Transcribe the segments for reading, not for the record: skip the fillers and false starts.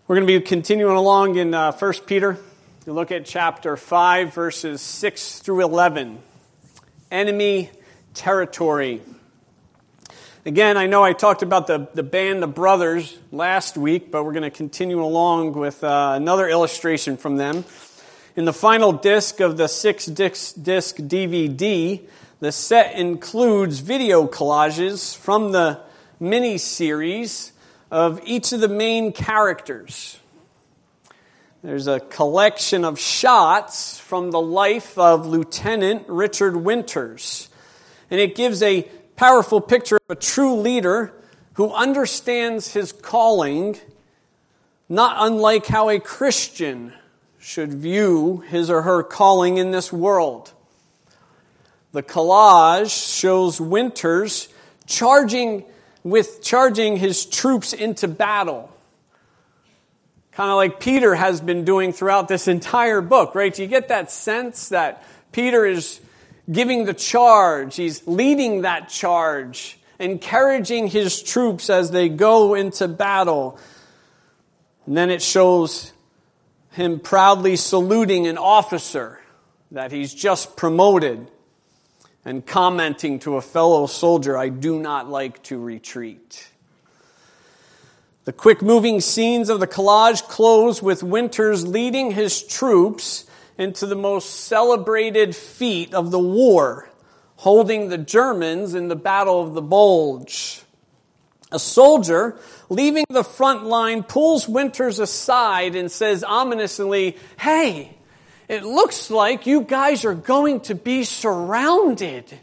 We're going to be continuing along in 1 Peter. You look at chapter 5, verses 6 through 11. Enemy territory. Again, I know I talked about the band of brothers last week, but we're going to continue along with another illustration from them. In the final disc of the 6-disc DVD, the set includes video collages from the mini-series of each of the main characters. There's a collection of shots from the life of Lieutenant Richard Winters. And it gives a powerful picture of a true leader who understands his calling, not unlike how a Christian should view his or her calling in this world. The collage shows Winters charging his troops into battle. Kind of like Peter has been doing throughout this entire book, right? You get that sense that Peter is giving the charge. He's leading that charge, encouraging his troops as they go into battle. And then it shows him proudly saluting an officer that he's just promoted and commenting to a fellow soldier, "I do not like to retreat." The quick-moving scenes of the collage close with Winters leading his troops into the most celebrated feat of the war, holding the Germans in the Battle of the Bulge. A soldier, leaving the front line, pulls Winters aside and says ominously, "Hey, it looks like you guys are going to be surrounded."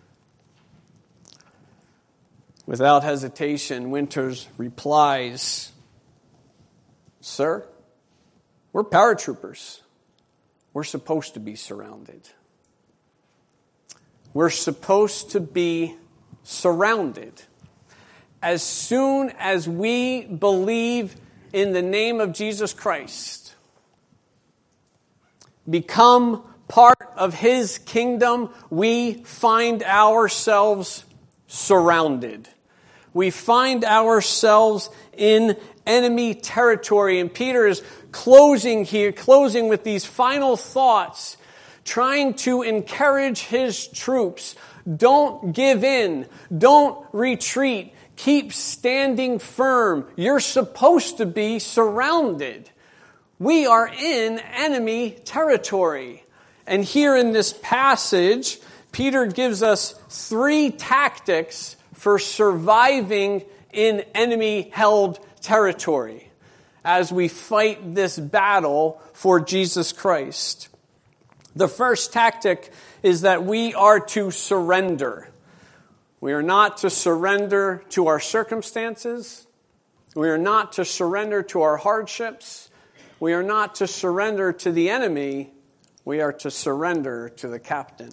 Without hesitation, Winters replies, "Sir, we're paratroopers. We're supposed to be surrounded." We're supposed to be surrounded. As soon as we believe in the name of Jesus Christ, become part of His kingdom, we find ourselves surrounded. We find ourselves in enemy territory. And Peter is closing with these final thoughts, trying to encourage his troops. Don't give in. Don't retreat. Keep standing firm. You're supposed to be surrounded. We are in enemy territory. And here in this passage, Peter gives us 3 tactics for surviving in enemy-held territory as we fight this battle for Jesus Christ. The first tactic is that we are to surrender. We are not to surrender to our circumstances. We are not to surrender to our hardships. We are not to surrender to the enemy. We are to surrender to the captain.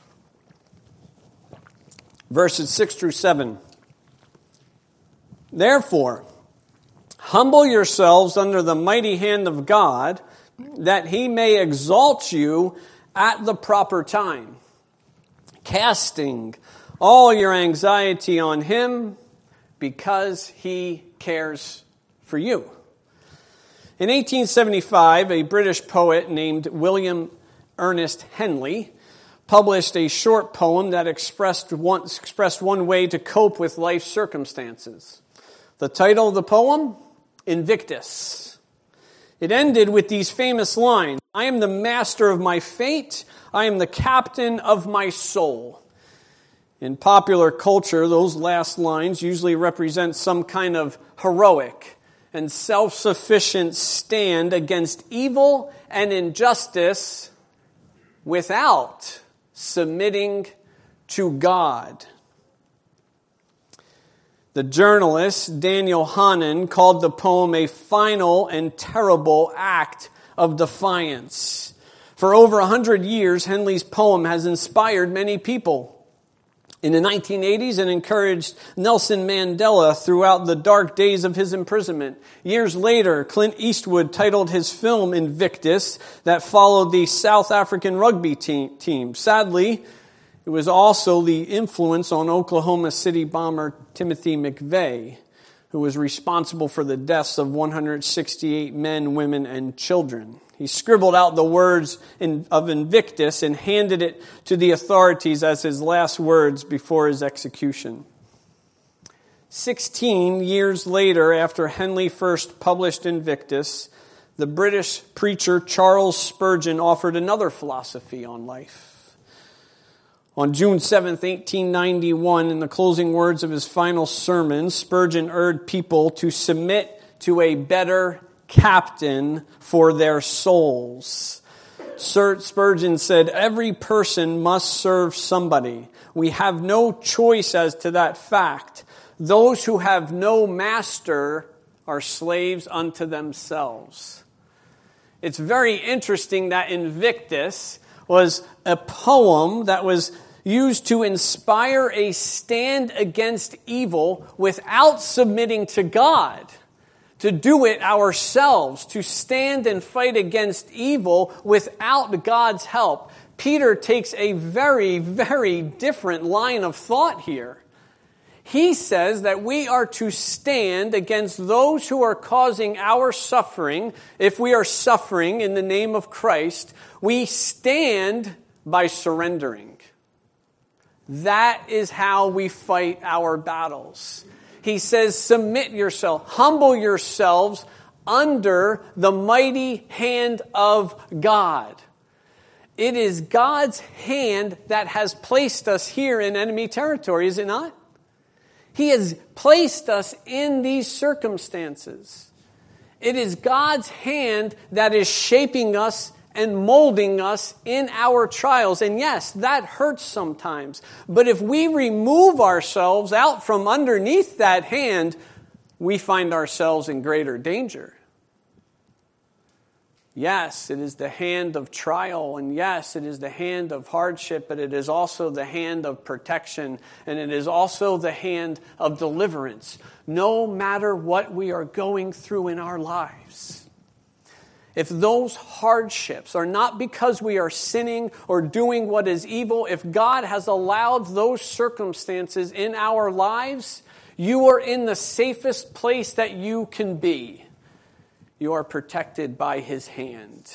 Verses 6 through 7. "Therefore, humble yourselves under the mighty hand of God, that He may exalt you at the proper time, casting all your anxiety on Him, because He cares for you." In 1875, a British poet named William Ernest Henley published a short poem that expressed one way to cope with life's circumstances. The title of the poem, Invictus. It ended with these famous lines, "I am the master of my fate. I am the captain of my soul." In popular culture, those last lines usually represent some kind of heroic and self-sufficient stand against evil and injustice without submitting to God. The journalist Daniel Hannan called the poem a final and terrible act of defiance. For over 100 years, Henley's poem has inspired many people. In the 1980s, it encouraged Nelson Mandela throughout the dark days of his imprisonment. Years later, Clint Eastwood titled his film Invictus that followed the South African rugby team. Sadly, it was also the influence on Oklahoma City bomber Timothy McVeigh, who was responsible for the deaths of 168 men, women, and children. He scribbled out the words of Invictus and handed it to the authorities as his last words before his execution. 16 years later, after Henley first published Invictus, the British preacher Charles Spurgeon offered another philosophy on life. On June 7th, 1891, in the closing words of his final sermon, Spurgeon urged people to submit to a better captain for their souls. Sir Spurgeon said, "Every person must serve somebody. We have no choice as to that fact. Those who have no master are slaves unto themselves." It's very interesting that Invictus was a poem that was used to inspire a stand against evil without submitting to God. To do it ourselves, to stand and fight against evil without God's help. Peter takes a very, very different line of thought here. He says that we are to stand against those who are causing our suffering. If we are suffering in the name of Christ, we stand by surrendering. That is how we fight our battles. He says, submit yourself, humble yourselves under the mighty hand of God. It is God's hand that has placed us here in enemy territory, is it not? He has placed us in these circumstances. It is God's hand that is shaping us and molding us in our trials. And yes, that hurts sometimes. But if we remove ourselves out from underneath that hand, we find ourselves in greater danger. Yes, it is the hand of trial, and yes, it is the hand of hardship, but it is also the hand of protection, and it is also the hand of deliverance, no matter what we are going through in our lives. If those hardships are not because we are sinning or doing what is evil, if God has allowed those circumstances in our lives, you are in the safest place that you can be. You are protected by His hand.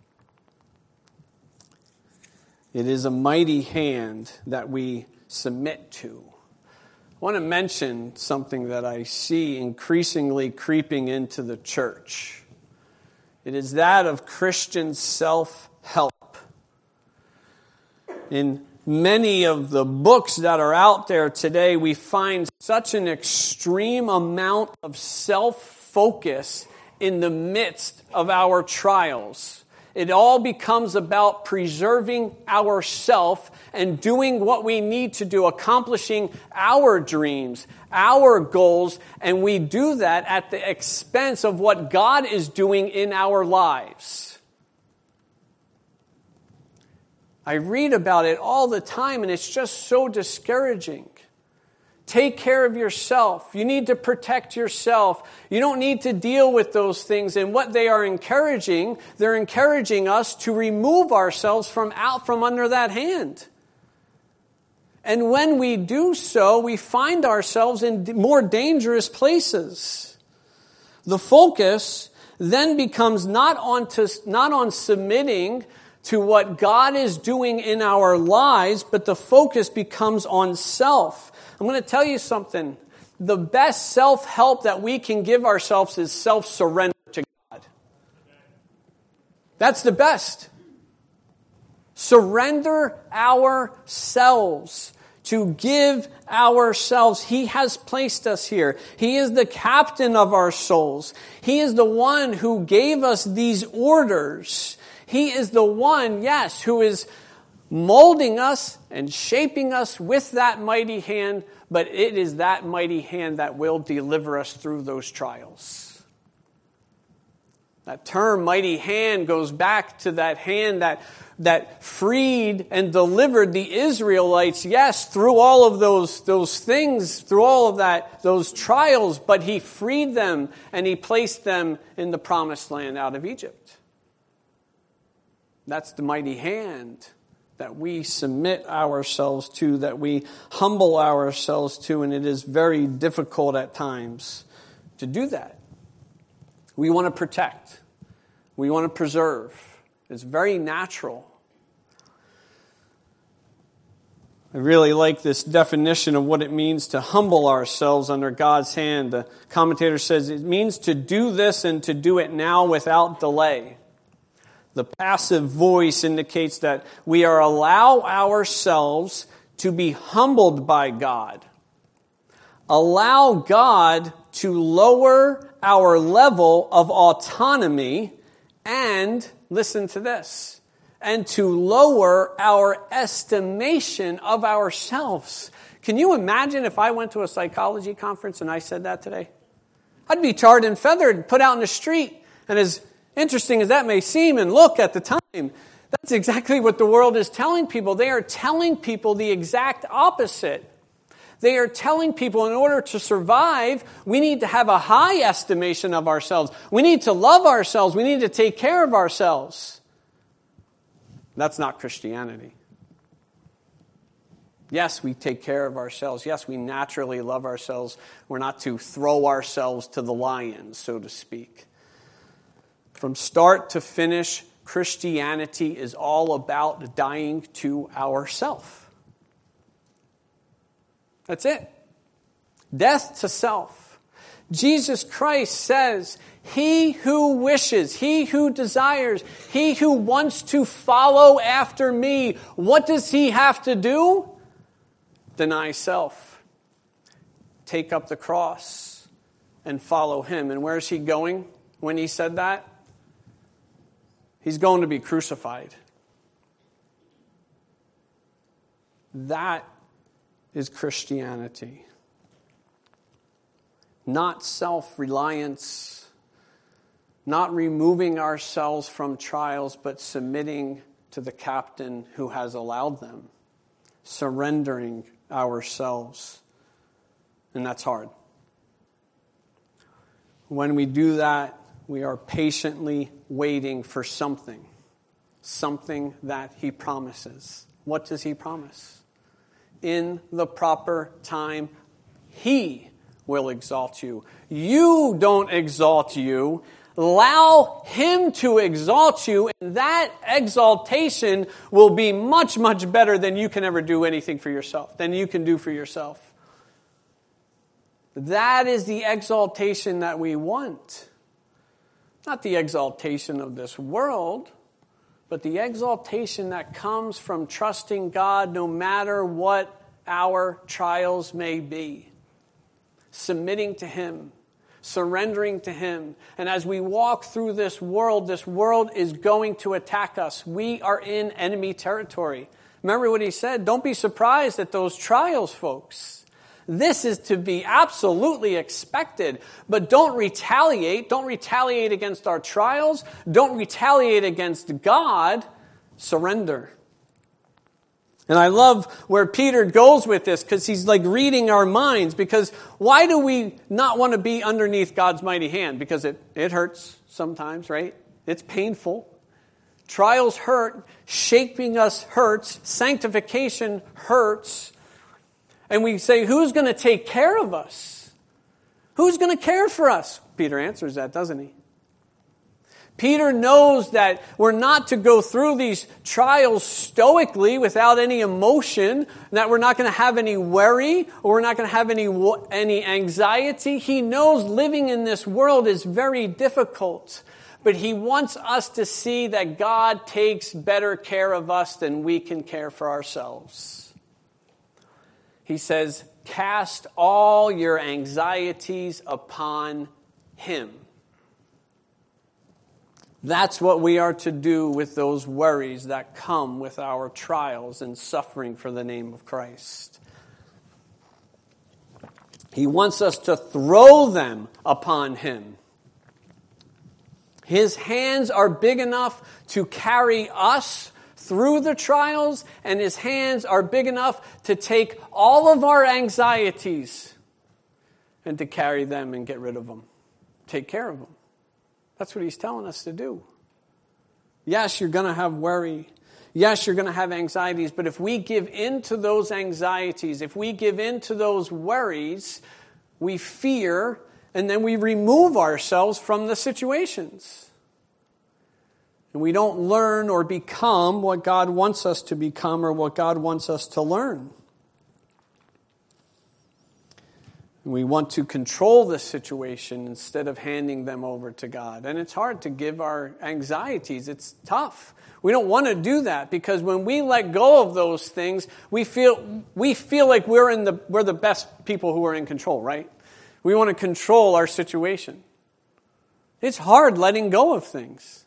It is a mighty hand that we submit to. I want to mention something that I see increasingly creeping into the church. It is that of Christian self-help. In many of the books that are out there today, we find such an extreme amount of self-focus in the midst of our trials. It all becomes about preserving ourselves and doing what we need to do, accomplishing our dreams, our goals, and we do that at the expense of what God is doing in our lives. I read about it all the time, and it's just so discouraging. Take care of yourself. You need to protect yourself. You don't need to deal with those things. And what they are encouraging, they're encouraging us to remove ourselves from under that hand. And when we do so, we find ourselves in more dangerous places. The focus then becomes not on submitting to what God is doing in our lives, but the focus becomes on self. I'm going to tell you something. The best self-help that we can give ourselves is self-surrender to God. That's the best. Surrender ourselves. To give ourselves. He has placed us here. He is the captain of our souls. He is the one who gave us these orders. He is the one, yes, who is molding us and shaping us with that mighty hand, but it is that mighty hand that will deliver us through those trials. That term, mighty hand, goes back to that hand that freed and delivered the Israelites, yes, through all of those things, through all of those trials, but He freed them and He placed them in the promised land out of Egypt. That's the mighty hand that we submit ourselves to, that we humble ourselves to, and it is very difficult at times. to do that. We want to protect. We want to preserve. It's very natural. I really like this definition of what it means to humble ourselves under God's hand. The commentator says it means to do this and to do it now without delay. The passive voice indicates that we are allow ourselves to be humbled by God. Allow God to lower our level of autonomy and, listen to this, and to lower our estimation of ourselves. Can you imagine if I went to a psychology conference and I said that today? I'd be tarred and feathered, put out in the street. And as interesting as that may seem and look at the time, that's exactly what the world is telling people. They are telling people the exact opposite. They are telling people in order to survive, we need to have a high estimation of ourselves. We need to love ourselves. We need to take care of ourselves. That's not Christianity. Yes, we take care of ourselves. Yes, we naturally love ourselves. We're not to throw ourselves to the lions, so to speak. From start to finish, Christianity is all about dying to ourself. That's it. Death to self. Jesus Christ says, he who wishes, he who desires, he who wants to follow after me, what does he have to do? Deny self. Take up the cross and follow him. And where's he going when he said that? He's going to be crucified. That is Christianity. Not self-reliance, not removing ourselves from trials, but submitting to the captain who has allowed them, surrendering ourselves. And that's hard. When we do that, we are patiently waiting for something that he promises. What does he promise? In the proper time, he will exalt you. You don't exalt you. Allow him to exalt you, and that exaltation will be much, much better than you can ever do anything for yourself, than you can do for yourself. That is the exaltation that we want. Not the exaltation of this world, but the exaltation that comes from trusting God no matter what our trials may be. Submitting to him, surrendering to him. And as we walk through this world is going to attack us. We are in enemy territory. Remember what he said? Don't be surprised at those trials, folks. This is to be absolutely expected. But don't retaliate. Don't retaliate against our trials. Don't retaliate against God. Surrender. And I love where Peter goes with this because he's like reading our minds. Because why do we not want to be underneath God's mighty hand? Because it hurts sometimes, right? It's painful. Trials hurt. Shaping us hurts. Sanctification hurts. And we say, who's going to take care of us? Who's going to care for us? Peter answers that, doesn't he? Peter knows that we're not to go through these trials stoically without any emotion, that we're not going to have any worry, or we're not going to have any anxiety. He knows living in this world is very difficult, but he wants us to see that God takes better care of us than we can care for ourselves. He says, cast all your anxieties upon him. That's what we are to do with those worries that come with our trials and suffering for the name of Christ. He wants us to throw them upon him. His hands are big enough to carry us through the trials, and his hands are big enough to take all of our anxieties and to carry them and get rid of them. Take care of them. That's what he's telling us to do. Yes, you're going to have worry. Yes, you're going to have anxieties, but if we give in to those anxieties, if we give in to those worries, we fear and then we remove ourselves from the situations. And we don't learn or become what God wants us to become or what God wants us to learn. And we want to control the situation instead of handing them over to God. And it's hard to give our anxieties. It's tough. We don't want to do that because when we let go of those things, we feel like we're the best people who are in control, right? We want to control our situation. It's hard letting go of things.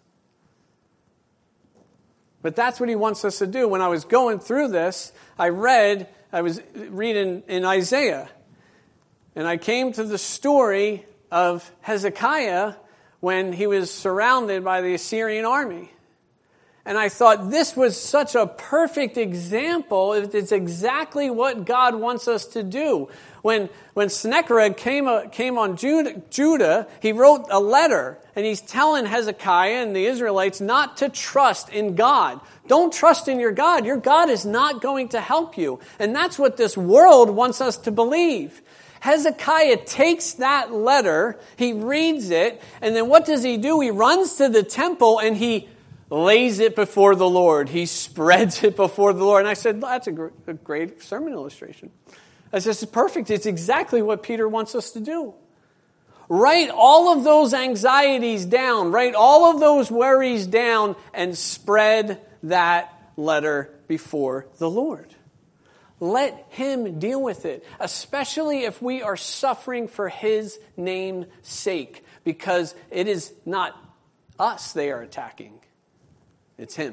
But that's what he wants us to do. When I was going through this, I was reading in Isaiah. And I came to the story of Hezekiah when he was surrounded by the Assyrian army. And I thought this was such a perfect example. It's exactly what God wants us to do. When Sennacherib came on Judah, he wrote a letter. And he's telling Hezekiah and the Israelites not to trust in God. Don't trust in your God. Your God is not going to help you. And that's what this world wants us to believe. Hezekiah takes that letter, he reads it, and then what does he do? He runs to the temple and he lays it before the Lord. He spreads it before the Lord. And I said, that's a great sermon illustration. I said, it's perfect. It's exactly what Peter wants us to do. Write all of those anxieties down. Write all of those worries down and spread that letter before the Lord. Let him deal with it, especially if we are suffering for his name's sake, because it is not us they are attacking. It's him.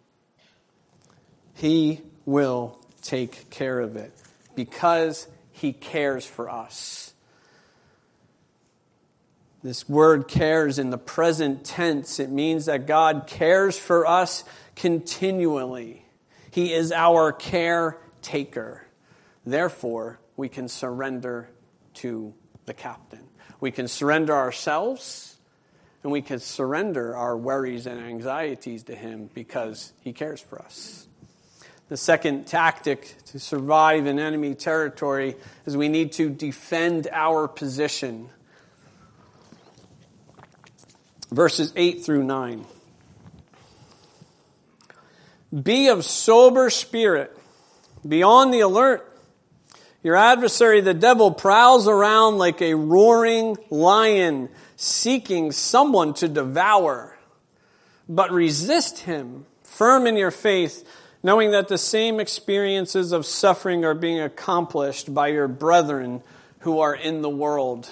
He will take care of it because he cares for us. This word cares in the present tense. It means that God cares for us continually. He is our caretaker. Therefore, we can surrender to the captain. We can surrender ourselves, and we can surrender our worries and anxieties to him because he cares for us. The second tactic to survive in enemy territory is we need to defend our position. Verses 8 through 9. Be of sober spirit. Be on the alert. Your adversary, the devil, prowls around like a roaring lion, seeking someone to devour. But resist him, firm in your faith, knowing that the same experiences of suffering are being accomplished by your brethren who are in the world.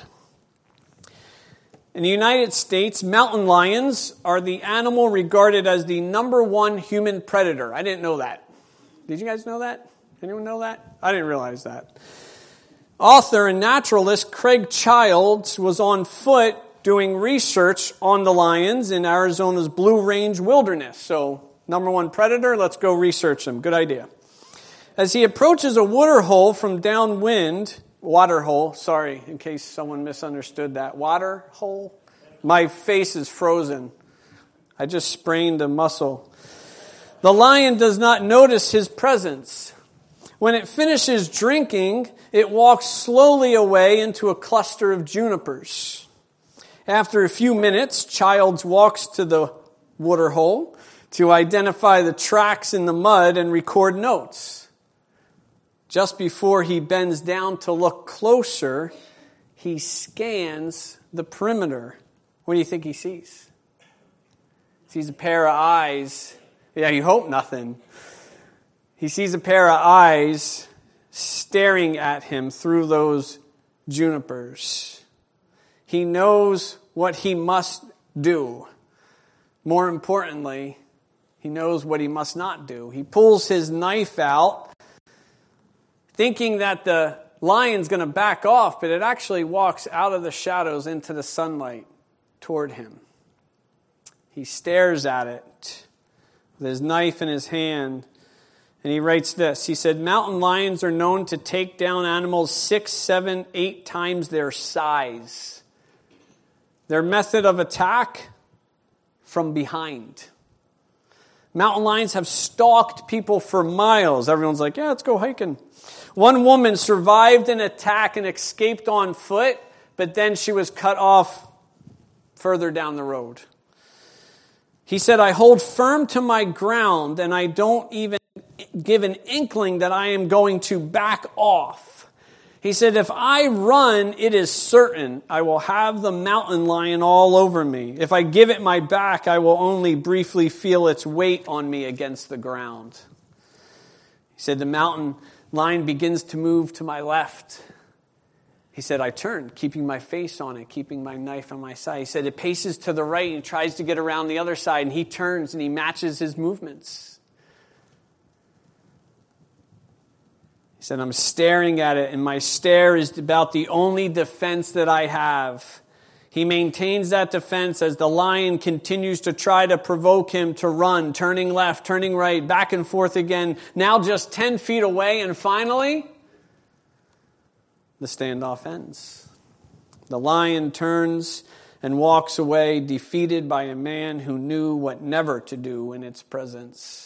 In the United States, mountain lions are the animal regarded as the number one human predator. I didn't know that. Did you guys know that? Anyone know that? I didn't realize that. Author and naturalist Craig Childs was on foot doing research on the lions in Arizona's Blue Range Wilderness. So, number one predator, let's go research them. Good idea. As he approaches a water hole from downwind, sorry, in case someone misunderstood that. Water hole? My face is frozen. I just sprained a muscle. The lion does not notice his presence. When it finishes drinking, it walks slowly away into a cluster of junipers. After a few minutes, Childs walks to the water hole to identify the tracks in the mud and record notes. Just before he bends down to look closer, he scans the perimeter. What do you think he sees? He sees a pair of eyes. Yeah, you hope nothing. He sees a pair of eyes staring at him through those junipers. He knows what he must do. More importantly, he knows what he must not do. He pulls his knife out, thinking that the lion's going to back off, but it actually walks out of the shadows into the sunlight toward him. He stares at it with his knife in his hand, and he writes this. He said, mountain lions are known to take down animals 6, 7, 8 times their size. Their method of attack? From behind. Mountain lions have stalked people for miles. Everyone's like, yeah, let's go hiking. One woman survived an attack and escaped on foot, but then she was cut off further down the road. He said, I hold firm to my ground, and I don't even give an inkling that I am going to back off. He said, if I run, it is certain I will have the mountain lion all over me. If I give it my back, I will only briefly feel its weight on me against the ground. He said, the mountain lion begins to move to my left. He said, I turn, keeping my face on it, keeping my knife on my side. He said, it paces to the right and tries to get around the other side, and he turns and he matches his movements. He said, I'm staring at it, and my stare is about the only defense that I have. He maintains that defense as the lion continues to try to provoke him to run, turning left, turning right, back and forth again, now just 10 feet away, and finally, the standoff ends. The lion turns and walks away, defeated by a man who knew what never to do in its presence.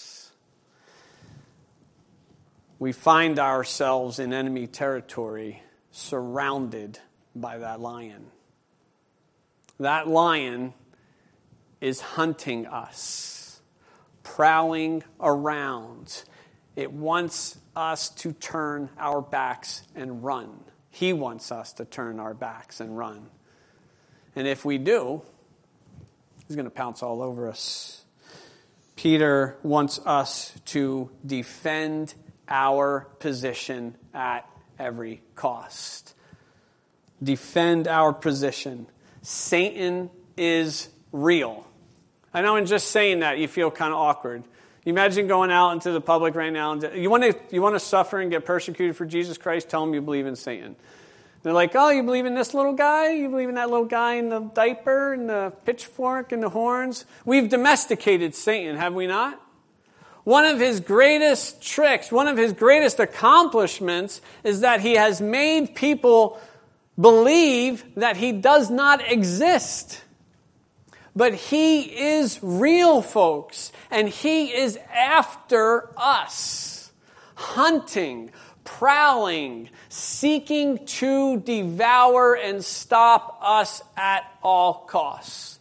We find ourselves in enemy territory, surrounded by that lion. That lion is hunting us, prowling around. It wants us to turn our backs and run. He wants us to turn our backs and run. And if we do, he's going to pounce all over us. Peter wants us to defend our position at every cost. Defend our position. Satan is real. I know in just saying that you feel kind of awkward. You imagine going out into the public right now and you want to suffer and get persecuted for Jesus Christ, tell them you believe in Satan. They're like, oh, you believe in this little guy? You believe in that little guy in the diaper and the pitchfork and the horns? We've domesticated Satan, have we not? One of his greatest tricks, one of his greatest accomplishments is that he has made people believe that he does not exist. But he is real, folks, and he is after us, hunting, prowling, seeking to devour and stop us at all costs.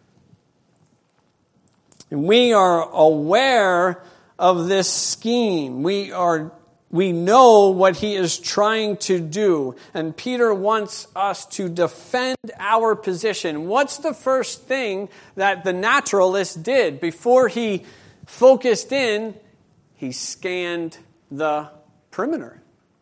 And we are aware of this scheme. We know what he is trying to do. And Peter wants us to defend our position. What's the first thing that the naturalist did? Before he focused in, he scanned the perimeter.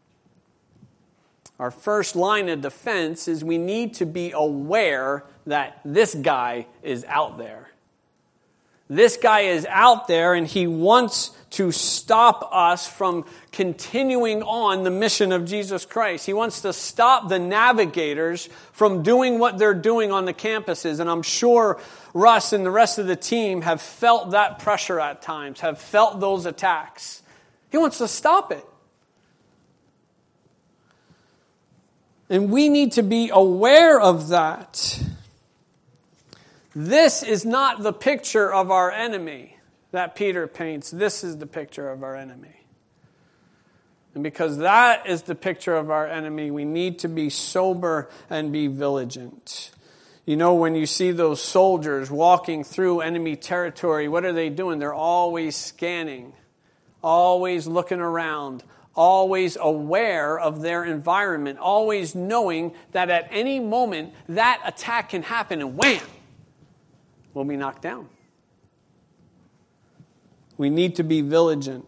Our first line of defense is we need to be aware that this guy is out there. This guy is out there, and he wants to stop us from continuing on the mission of Jesus Christ. He wants to stop the navigators from doing what they're doing on the campuses. And I'm sure Russ and the rest of the team have felt that pressure at times, have felt those attacks. He wants to stop it. And we need to be aware of that. This is not the picture of our enemy that Peter paints. This is the picture of our enemy. And because that is the picture of our enemy, we need to be sober and be vigilant. You know, when you see those soldiers walking through enemy territory, what are they doing? They're always scanning, always looking around, always aware of their environment, always knowing that at any moment that attack can happen and wham! Will be knocked down. We need to be vigilant.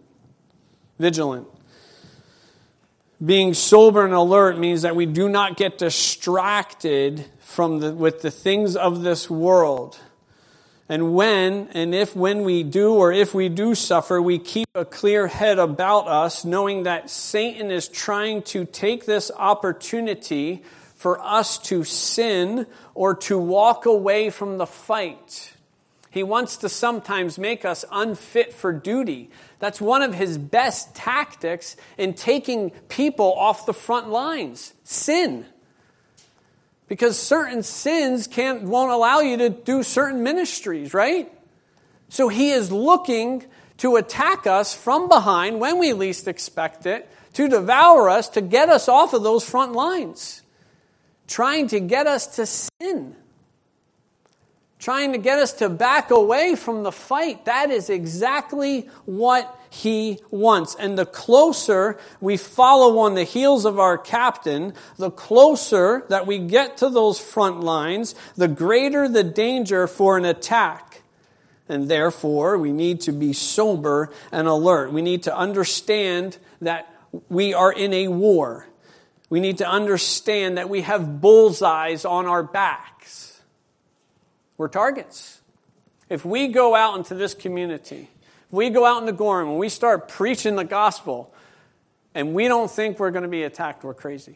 Being sober and alert means that we do not get distracted with the things of this world. And when we do suffer, we keep a clear head about us, knowing that Satan is trying to take this opportunity for us to sin or to walk away from the fight. He wants to sometimes make us unfit for duty. That's one of his best tactics in taking people off the front lines. Sin. Because certain sins won't allow you to do certain ministries, right? So he is looking to attack us from behind when we least expect it, to devour us, to get us off of those front lines. trying to get us to sin, trying to get us to back away from the fight. That is exactly what he wants. And the closer we follow on the heels of our captain, the closer that we get to those front lines, the greater the danger for an attack. And therefore, we need to be sober and alert. We need to understand that we are in a war. We need to understand that we have bullseyes on our backs. We're targets. If we go out into this community, if we go out into Gorham and we start preaching the gospel and we don't think we're going to be attacked, we're crazy.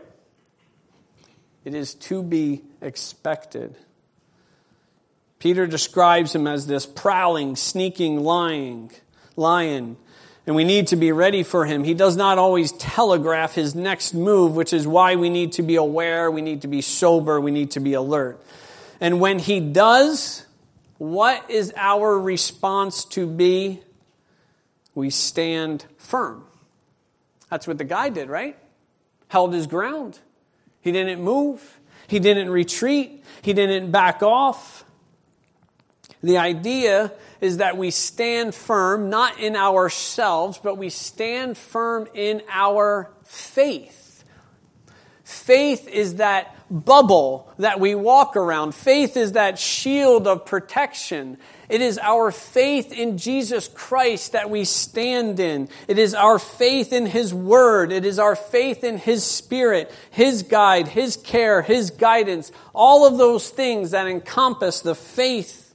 It is to be expected. Peter describes him as this prowling, sneaking lion, and we need to be ready for him. He does not always telegraph his next move, which is why we need to be aware, we need to be sober, we need to be alert. And when he does, what is our response to be? We stand firm. That's what the guy did, right? Held his ground. He didn't move. He didn't retreat. He didn't back off. The idea is that we stand firm, not in ourselves, but we stand firm in our faith. Faith is that bubble that we walk around. Faith is that shield of protection. It is our faith in Jesus Christ that we stand in. It is our faith in His Word. It is our faith in His Spirit, His guide, His care, His guidance. All of those things that encompass the faith.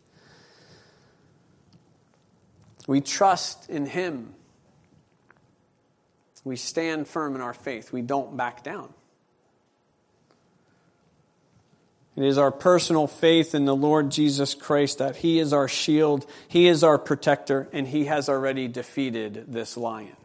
We trust in Him. We stand firm in our faith. We don't back down. It is our personal faith in the Lord Jesus Christ that He is our shield, He is our protector, and He has already defeated this lion.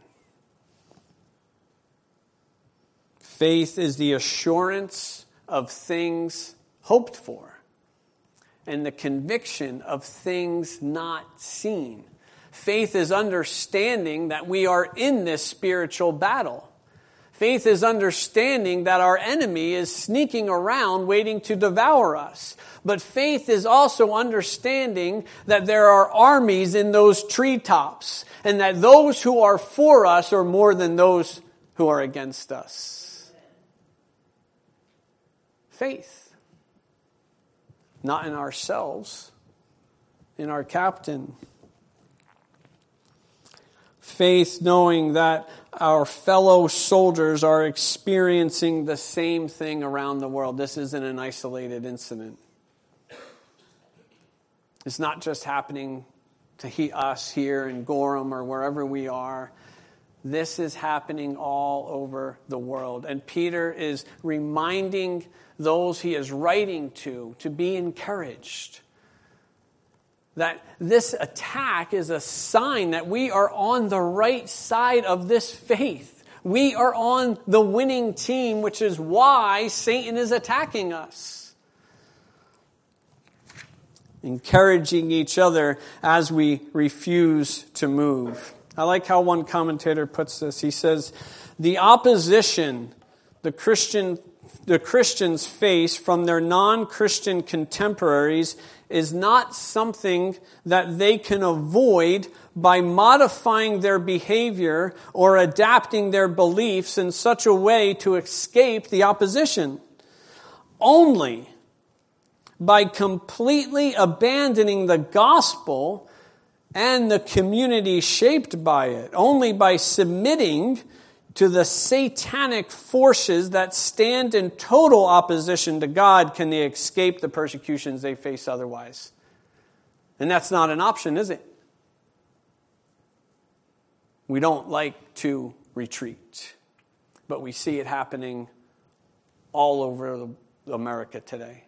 Faith is the assurance of things hoped for and the conviction of things not seen. Faith is understanding that we are in this spiritual battle. Faith is understanding that our enemy is sneaking around waiting to devour us. But faith is also understanding that there are armies in those treetops and that those who are for us are more than those who are against us. Faith. Not in ourselves, in our captain. Faith knowing that our fellow soldiers are experiencing the same thing around the world. This isn't an isolated incident. It's not just happening to us here in Gorham or wherever we are. This is happening all over the world. And Peter is reminding those he is writing to be encouraged. That this attack is a sign that we are on the right side of this faith. We are on the winning team, which is why Satan is attacking us. Encouraging each other as we refuse to move. I like how one commentator puts this. He says, the opposition the Christians face from their non-Christian contemporaries is not something that they can avoid by modifying their behavior or adapting their beliefs in such a way to escape the opposition. Only by completely abandoning the gospel and the community shaped by it, only by submitting to the satanic forces that stand in total opposition to God can they escape the persecutions they face otherwise. And that's not an option, is it? We don't like to retreat, but we see it happening all over America today.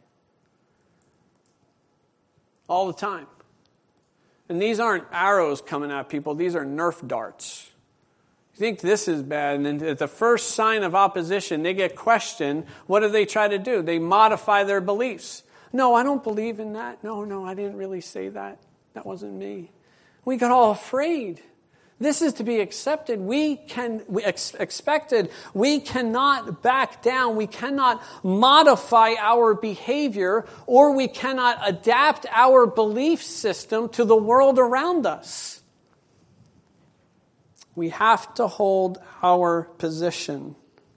All the time. And these aren't arrows coming at people, these are Nerf darts. You think this is bad, and then at the first sign of opposition, they get questioned. What do they try to do? They modify their beliefs. No, I don't believe in that. No, I didn't really say that. That wasn't me. We got all afraid. This is to be accepted. Expected. We cannot back down. We cannot modify our behavior, or we cannot adapt our belief system to the world around us. We have to hold our position,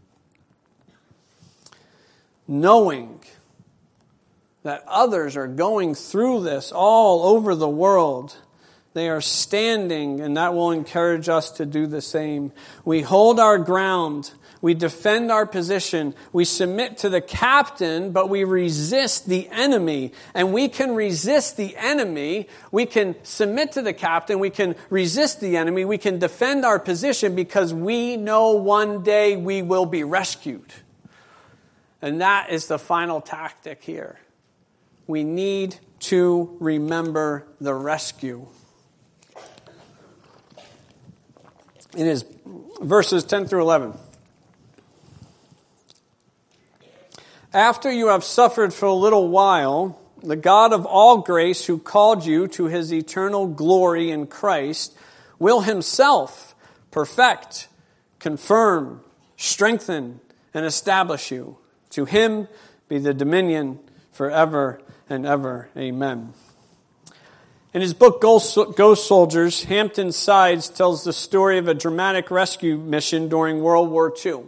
knowing that others are going through this all over the world. They are standing, and that will encourage us to do the same. We hold our ground. We defend our position. We submit to the captain, but we resist the enemy. And we can resist the enemy. We can submit to the captain. We can resist the enemy. We can defend our position because we know one day we will be rescued. And that is the final tactic here. We need to remember the rescue. It is verses 10 through 11. After you have suffered for a little while, the God of all grace, who called you to his eternal glory in Christ, will himself perfect, confirm, strengthen, and establish you. To him be the dominion forever and ever. Amen. In his book, Ghost Soldiers, Hampton Sides tells the story of a dramatic rescue mission during World War II.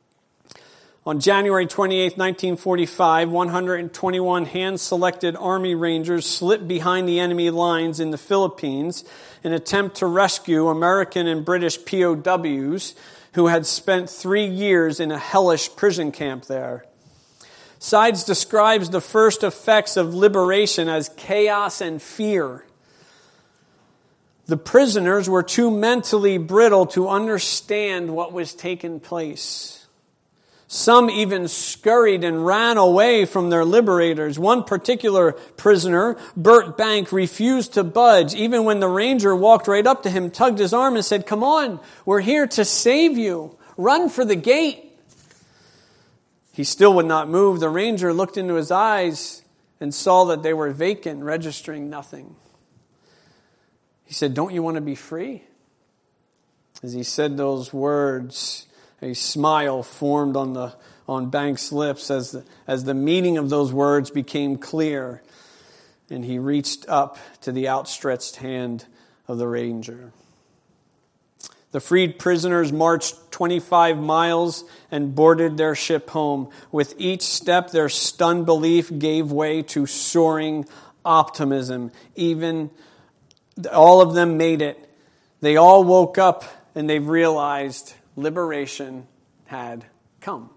On January 28, 1945, 121 hand-selected Army Rangers slipped behind the enemy lines in the Philippines in an attempt to rescue American and British POWs who had spent 3 years in a hellish prison camp there. Sides describes the first effects of liberation as chaos and fear. The prisoners were too mentally brittle to understand what was taking place. Some even scurried and ran away from their liberators. One particular prisoner, Bert Bank, refused to budge, even when the ranger walked right up to him, tugged his arm and said, "Come on, we're here to save you. Run for the gate." He still would not move. The ranger looked into his eyes and saw that they were vacant, registering nothing. He said, "Don't you want to be free?" As he said those words, a smile formed on Banks' lips as the meaning of those words became clear, and he reached up to the outstretched hand of the ranger. The freed prisoners marched 25 miles and boarded their ship home. With each step, their stunned belief gave way to soaring optimism. Even all of them made it. They all woke up and they realized liberation had come.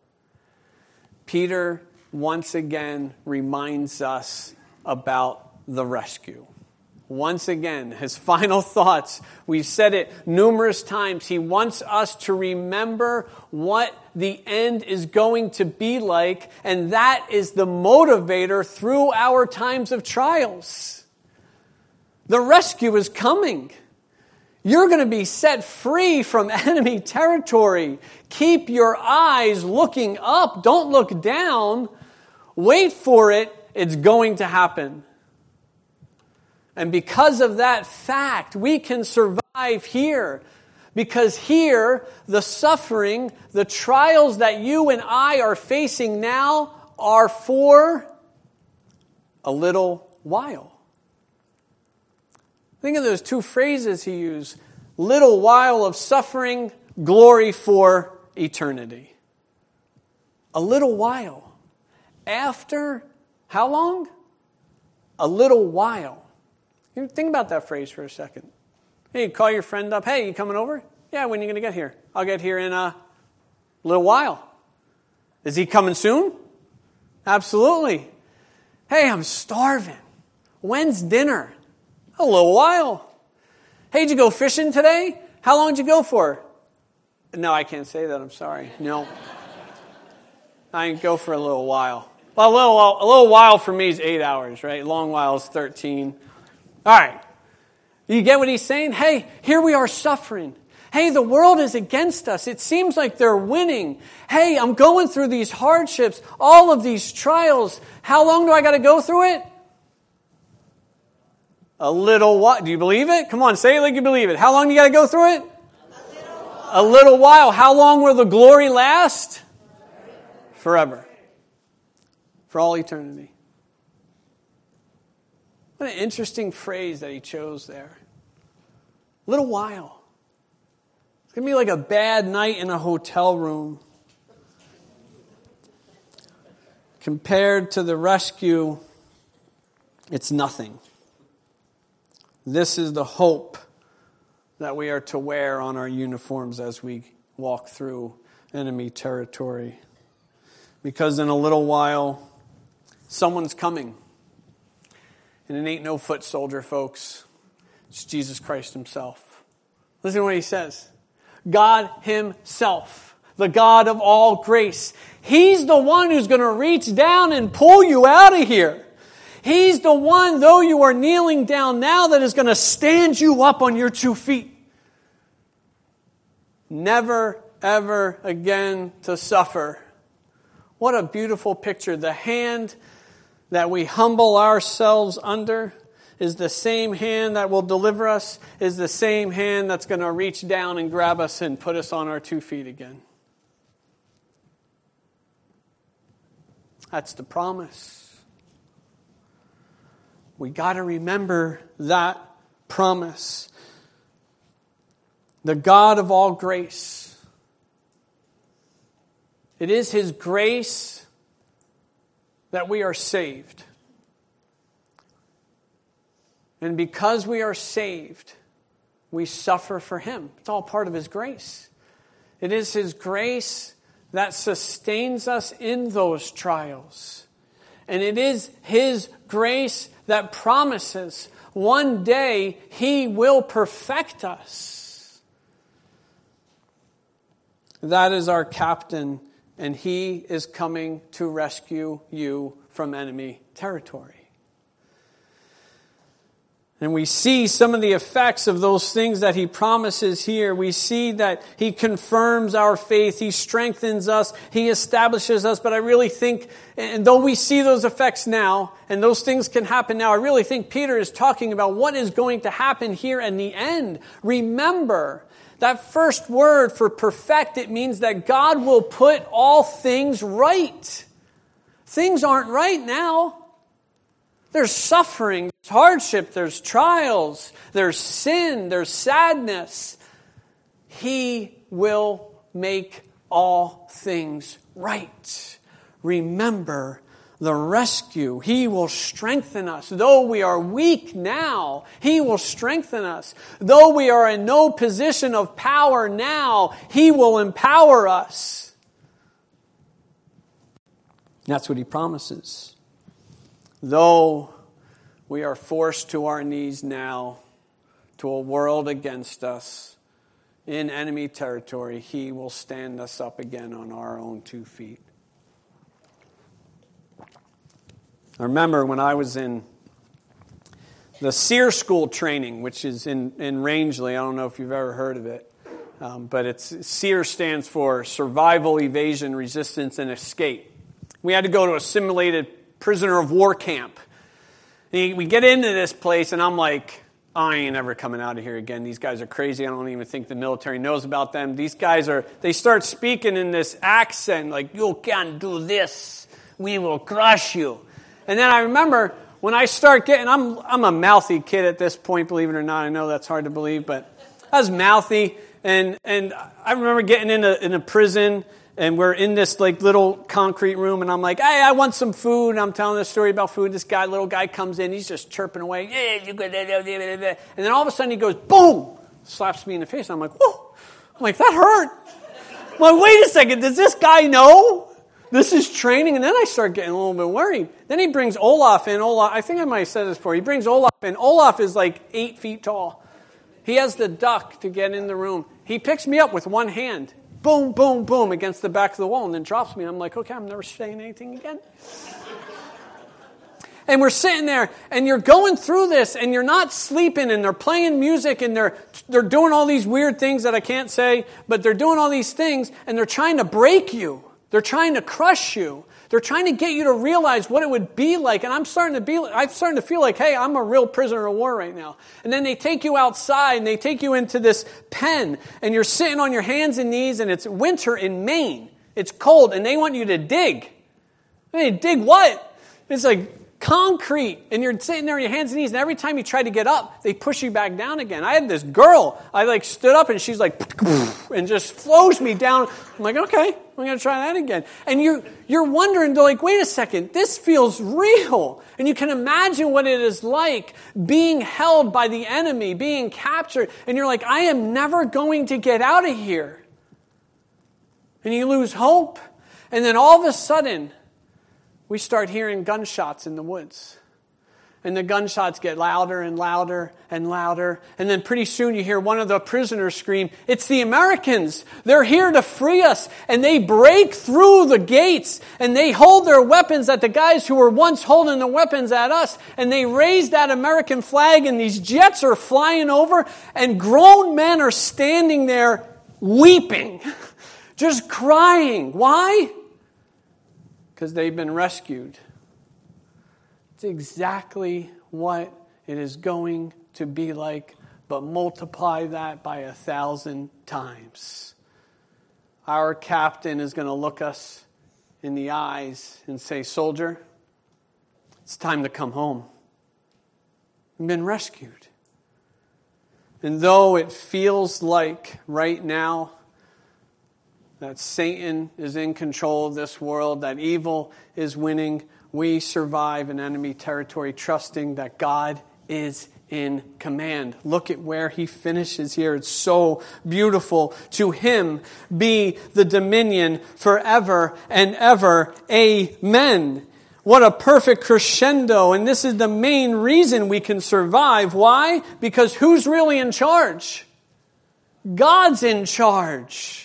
Peter once again reminds us about the rescue. Once again, his final thoughts, we've said it numerous times, he wants us to remember what the end is going to be like, and that is the motivator through our times of trials. The rescue is coming. You're going to be set free from enemy territory. Keep your eyes looking up. Don't look down. Wait for it. It's going to happen. And because of that fact, we can survive here. Because here, the suffering, the trials that you and I are facing now are for a little while. Think of those two phrases he used. Little while of suffering, glory for eternity. A little while. After how long? A little while. You think about that phrase for a second. Hey, you call your friend up. Hey, you coming over? Yeah, when are you going to get here? I'll get here in a little while. Is he coming soon? Absolutely. Hey, I'm starving. When's dinner? A little while. Hey, did you go fishing today? How long did you go for? No, I can't say that. I'm sorry. No. I didn't go for a little while. Well, a little while for me is 8 hours, right? Long while is 13. All right. You get what he's saying? Hey, here we are suffering. Hey, the world is against us. It seems like they're winning. Hey, I'm going through these hardships, all of these trials. How long do I got to go through it? A little while. Do you believe it? Come on, say it like you believe it. How long do you got to go through it? A little while. How long will the glory last? Forever. For all eternity. What an interesting phrase that he chose there. A little while. It's going to be like a bad night in a hotel room. Compared to the rescue, it's nothing. This is the hope that we are to wear on our uniforms as we walk through enemy territory. Because in a little while, someone's coming. And it ain't no foot soldier, folks. It's Jesus Christ himself. Listen to what he says. God himself, the God of all grace. He's the one who's going to reach down and pull you out of here. He's the one, though you are kneeling down now, that is going to stand you up on your 2 feet. Never, ever again to suffer. What a beautiful picture. The hand that we humble ourselves under is the same hand that will deliver us, is the same hand that's going to reach down and grab us and put us on our 2 feet again. That's the promise. We got to remember that promise. The God of all grace. It is his grace that we are saved. And because we are saved, we suffer for him. It's all part of his grace. It is his grace that sustains us in those trials. And it is his grace that promises one day he will perfect us. That is our captain, and he is coming to rescue you from enemy territory. And we see some of the effects of those things that he promises here. We see that he confirms our faith. He strengthens us. He establishes us. But I really think, and though we see those effects now, and those things can happen now, I really think Peter is talking about what is going to happen here in the end. Remember, that first word for perfect, it means that God will put all things right. Things aren't right now. There's suffering, there's hardship, there's trials, there's sin, there's sadness. He will make all things right. Remember the rescue. He will strengthen us. Though we are weak now, he will strengthen us. Though we are in no position of power now, he will empower us. That's what he promises. Though we are forced to our knees now to a world against us in enemy territory, he will stand us up again on our own 2 feet. I remember when I was in the SEER school training, which is in Rangeley. I don't know if you've ever heard of it. But SEER stands for Survival, Evasion, Resistance, and Escape. We had to go to a simulated prisoner of war camp. And we get into this place, and I'm like, I ain't ever coming out of here again. These guys are crazy. I don't even think the military knows about them. These guys they start speaking in this accent, like, you can't do this. We will crush you. And then I remember when I start getting, I'm a mouthy kid at this point, believe it or not. I know that's hard to believe, but I was mouthy. And I remember getting in a prison, and we're in this like little concrete room, and I'm like, hey, I want some food. And I'm telling this story about food. This little guy comes in, he's just chirping away. And then all of a sudden he goes, boom, slaps me in the face. And I'm like, whoa. I'm like, that hurt. I'm like, wait a second, does this guy know this is training? And then I start getting a little bit worried. Then he brings Olaf in. I think I might have said this before. He brings Olaf in. Olaf is like 8 feet tall. He has the duck to get in the room. He picks me up with one hand. Boom, boom, boom, against the back of the wall, and then drops me. I'm like, okay, I'm never saying anything again. And we're sitting there, and you're going through this, and you're not sleeping, and they're playing music, and they're doing all these weird things that I can't say, but they're doing all these things, and they're trying to break you. They're trying to crush you. They're trying to get you to realize what it would be like. And I'm starting to feel like, hey, I'm a real prisoner of war right now. And then they take you outside and they take you into this pen and you're sitting on your hands and knees and it's winter in Maine. It's cold and they want you to dig. I mean, dig what? It's like concrete, and you're sitting there on your hands and knees, and every time you try to get up, they push you back down again. I had this girl, I stood up, and she's like, and just flows me down. I'm like, okay, I'm going to try that again. And you're wondering, they're like, wait a second, this feels real. And you can imagine what it is like being held by the enemy, being captured, and you're like, I am never going to get out of here. And you lose hope, and then all of a sudden, we start hearing gunshots in the woods. And the gunshots get louder and louder and louder. And then pretty soon you hear one of the prisoners scream, it's the Americans. They're here to free us. And they break through the gates and they hold their weapons at the guys who were once holding the weapons at us. And they raise that American flag and these jets are flying over and grown men are standing there weeping, just crying. Why? Because they've been rescued. It's exactly what it is going to be like, but multiply that by 1,000 times. Our captain is going to look us in the eyes and say, soldier, it's time to come home. You've been rescued. And though it feels like right now that Satan is in control of this world, that evil is winning, we survive in enemy territory, trusting that God is in command. Look at where he finishes here. It's so beautiful. To him be the dominion forever and ever. Amen. What a perfect crescendo. And this is the main reason we can survive. Why? Because who's really in charge? God's in charge.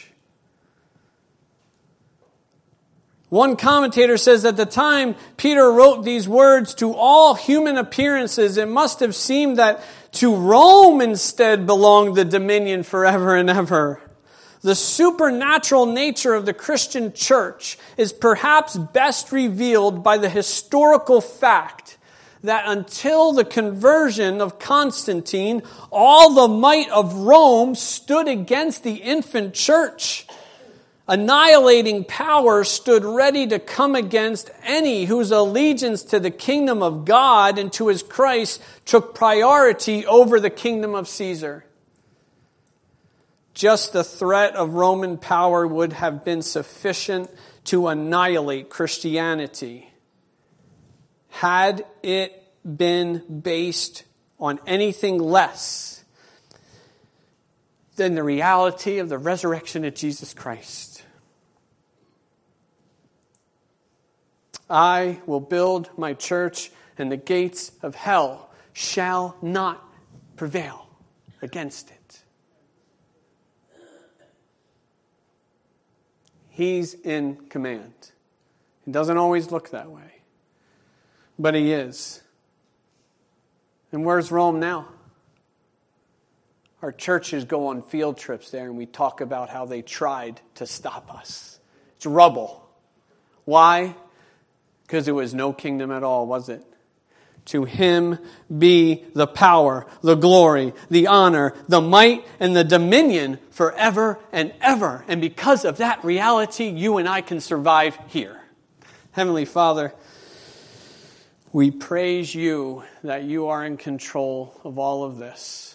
One commentator says at the time Peter wrote these words, to all human appearances, it must have seemed that to Rome instead belonged the dominion forever and ever. The supernatural nature of the Christian church is perhaps best revealed by the historical fact that until the conversion of Constantine, all the might of Rome stood against the infant church. Annihilating power stood ready to come against any whose allegiance to the kingdom of God and to his Christ took priority over the kingdom of Caesar. Just the threat of Roman power would have been sufficient to annihilate Christianity. Had it been based on anything less than the reality of the resurrection of Jesus Christ. I will build my church, and the gates of hell shall not prevail against it. He's in command. It doesn't always look that way, but he is. And where's Rome now? Our churches go on field trips there, and we talk about how they tried to stop us. It's rubble. Why? Because it was no kingdom at all, was it? To him be the power, the glory, the honor, the might, and the dominion forever and ever. And because of that reality, you and I can survive here. Heavenly Father, we praise you that you are in control of all of this.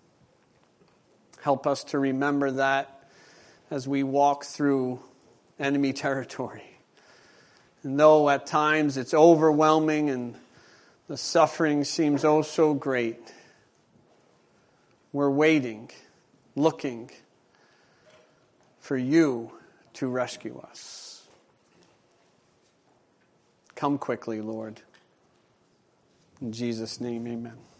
Help us to remember that as we walk through enemy territory. And though at times it's overwhelming and the suffering seems oh so great, we're waiting, looking for you to rescue us. Come quickly, Lord. In Jesus' name, amen.